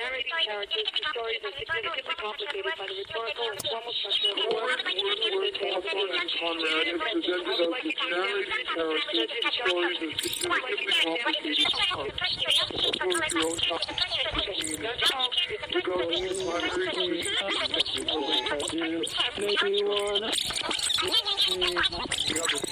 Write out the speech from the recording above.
narrating characters and stories are significantly complicated by the rhetorical and formal structure of words and Conrad is presented as the narrating characters and stories are significantly complicated. Make me wanna